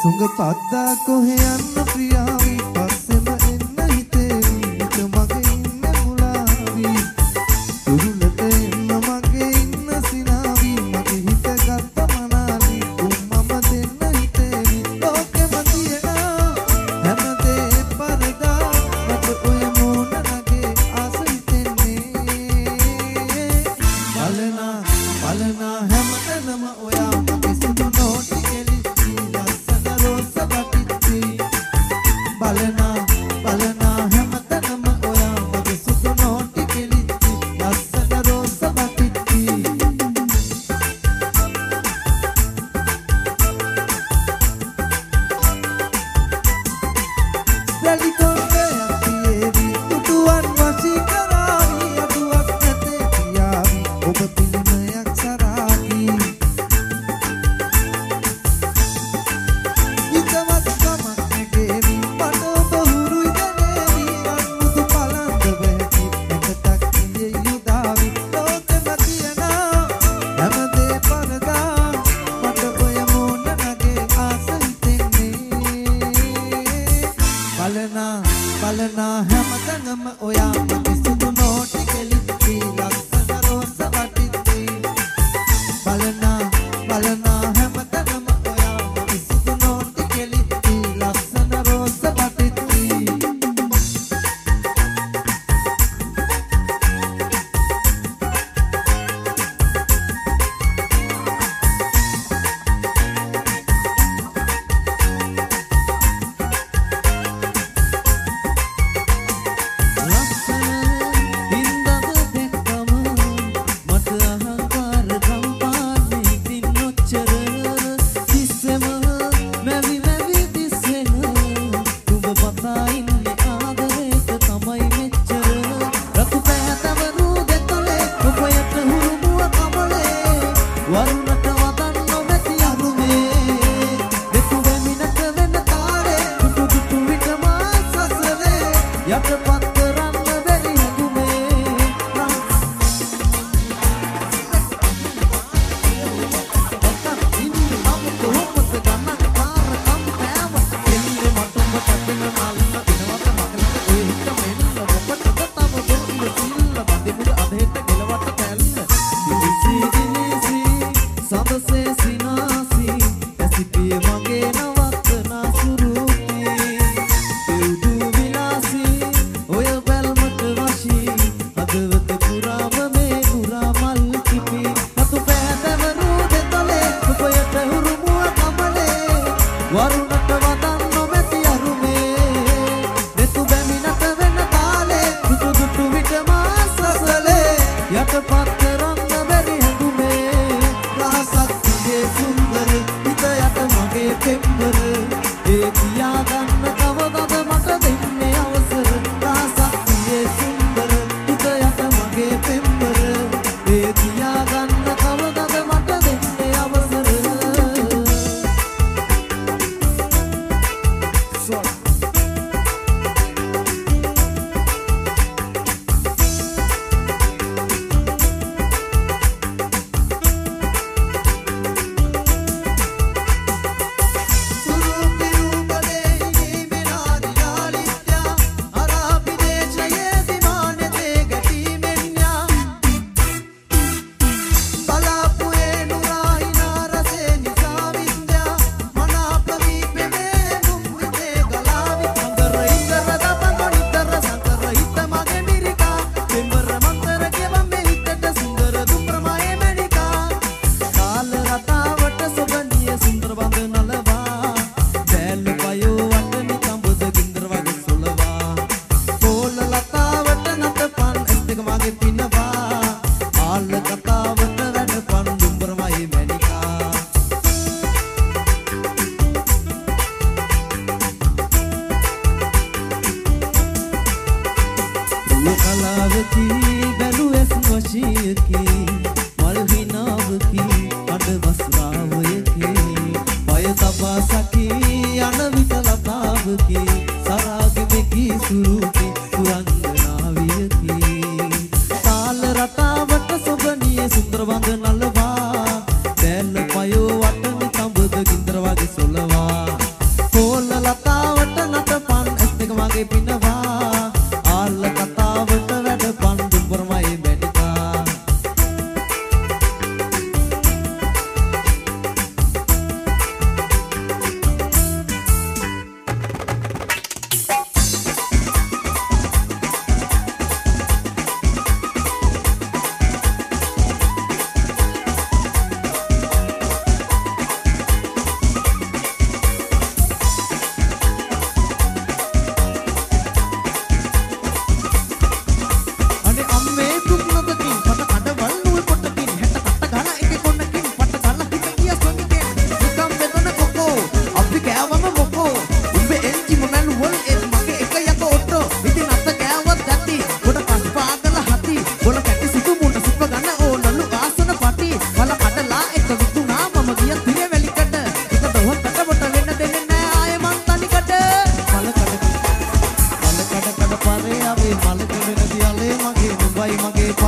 සුඟ පද්දා කොහෙ යන්න ප්‍රියාවි පස්සෙම එන්න හිතේවි හිත මගේ ඉන්න මුලාවි දුරුලට එන්න මගේ ඉන්න සිනාවි මගේ හිත ගත්ත මනාලි උම්මම දෙන්න හිතේවි ලෝකෙම තියෙනා හැමදේ පරදා මට ඔය මෝන නගේ ආස හිතෙන්නේ බලනා හැමතැනම ඔයා මගේ සුදු නෝටි කෙලිච්චි ලස්සන රෝස බටිච්චි බලනා හැමතැනම ඔයා මගේ සුදු නෝටි කෙලිච්චි ලස්සන රෝස බටිච්චි රැලි කොණ්ඩයක් තියේවි තුටුවන් වශී කරාවි අඩුවක් නැතේ පියාවි ඔබ පිළිමයක් සරාවි හිතවත් කමක් නැගේවි මට ඔබ හුරුයි දැනේවි අන්මුතු පලන්ද වැටි එකටක් කියේ යුදාවි ලෝකෙම තියෙනා හැමදේ පරදා මට ඔය මෝන නගේ ආස හිතෙන්නේ බලනා හැමතැනම ඔයා මගේ සුදු නෝටි කෙලිච්චි ලස්සන රෝස බටිච්චි බලනා හැමතැනම ඔයා මගේ සුදු නෝටි කෙලිච්චි ලස්සන රෝස බටිච්චි සුන්දර වන්ද නලවා දැල්ල පයෝ වටනි තඹද ගින්දර වගේ සොලවා මගේ පිනවා ආල්ල කතාවට වැඩ පන්දු පොරමයි බැනිකා මගේ